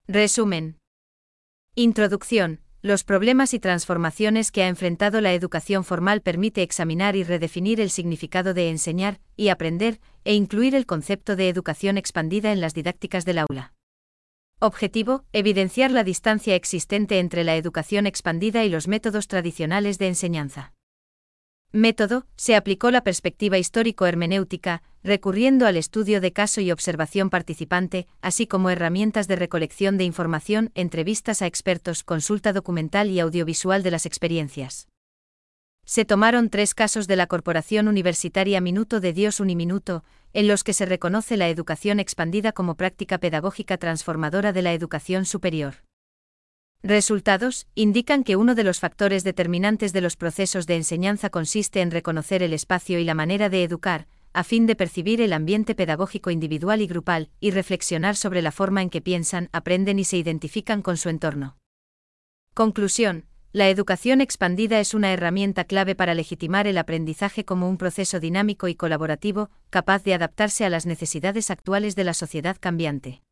Resumen. Introducción. Los problemas y transformaciones que ha enfrentado la educación formal permite examinar y redefinir el significado de enseñar y aprender, e incluir el concepto de educación expandida en las didácticas del aula. Objetivo: evidenciar la distancia existente entre la educación expandida y los métodos tradicionales de enseñanza. Método: se aplicó la perspectiva histórico-hermenéutica, recurriendo al estudio de caso y observación participante, así como herramientas de recolección de información, entrevistas a expertos, consulta documental y audiovisual de las experiencias. Se tomaron 3 casos de la Corporación Universitaria Minuto de Dios Uniminuto, en los que se reconoce la educación expandida como práctica pedagógica transformadora de la educación superior. Resultados: indican que uno de los factores determinantes de los procesos de enseñanza consiste en reconocer el espacio y la manera de educar, a fin de percibir el ambiente pedagógico individual y grupal, y reflexionar sobre la forma en que piensan, aprenden y se identifican con su entorno. Conclusión: la educación expandida es una herramienta clave para legitimar el aprendizaje como un proceso dinámico y colaborativo, capaz de adaptarse a las necesidades actuales de la sociedad cambiante.